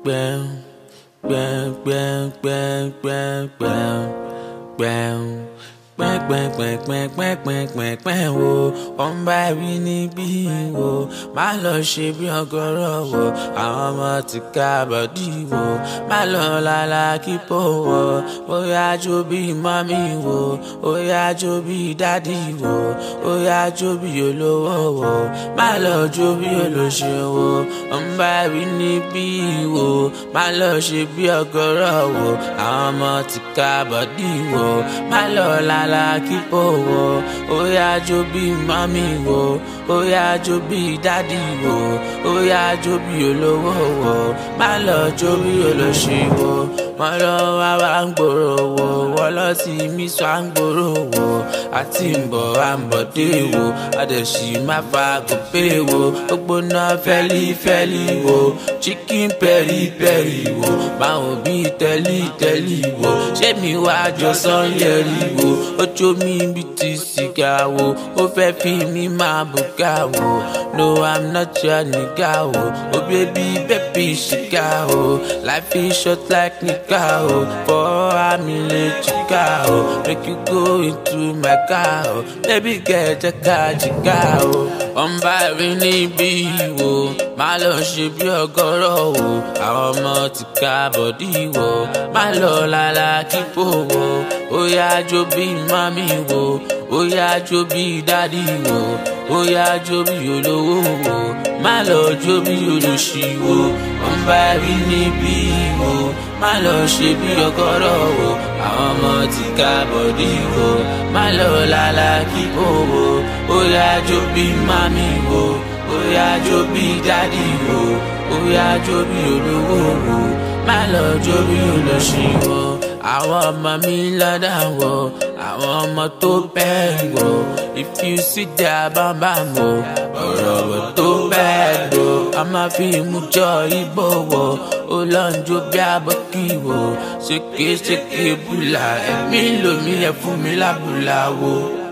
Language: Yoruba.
bam, bam, bam, bam, bam, bam, bam. Pẹ́pẹ́pẹ́pẹ́pẹ́pẹ́pẹ́ wo wọ́n bá rí níbí wo má lọ ṣe bí ọgọ́rọ̀ wo àwọn ọmọ ti ká bọ̀dí wo má lọ lálá kíkó wo ó yá jó bí mọ́mí wo ó yá jó bí dádì wo ó yá jó bí olówó wo má lọ jó bí olóṣè wo wọ́n bá rí níbí wo má lọ ṣe bí ọgọ́rọ̀ wo àwọn ọmọ ti ká bọ̀dí wo má lọ lálá kíkó wo ó yá jó bí mọ́mí wo ó yá jó bí dádì wo ó yá jó bí olówó wo má lọ jó bí olóṣì wo wọ́n lọ wá wá ń gbòòrò wo wọ́n lọ sí mí sọ à ń gbòòrò wo àti ń bọ̀ à ń bọ̀ dé wo àdẹ̀sí má fa gòpé wo ògbóná fẹ́lífẹ́lí wo chicken pẹ́rí pẹ́rí wo báwo bí tẹ́lí tẹ́lí wo ṣé mi wá jọ sọ́yẹ́rì wo ojú mi bí ti sìgá wo ó fẹ́ fi mí máa bùkà wo no I'm not your nigga wo oh baby baby ṣìkà wo life is short like nìkà wo for I'm in the chica wo make you go into my car wo baby girl jẹ́ ká jìkà wo wọ́n bá rí níbí wo má lọ ṣe bí ọgọ́rọ̀ wo àwọn ọmọ ti ká bọ̀dí wo má lọ lálá kíkó wo ó yá jó bí mami wo ó yá jó bí dádì wo ó yá jó bí olówó wo má lọ jó bí olóṣì wo wọ́n bá rí níbí wo má lọ ṣe bí ọgọ́rọ̀ wo àwọn ọmọ ti ká bọ̀dí wo má lọ lálá kíkó wo ó yá jó bí mami wo ó yá jó bí dádì wo ó yá jó bí olówó wo má lọ jó bí olóṣì wo àwọn ọmọ mi lọ́dà wo àwọn ọmọ tó bẹ́ẹ̀ wo if you see their bambam wo ọ̀rọ̀ wo tó bẹ́ẹ̀ wo a máa fi mú jọ ibo wo ó lọ ń jó bí abọ́kí wo ṣèké ṣèké bùlà ẹ̀mí lomi ẹ̀ fún mi lábùlà wo.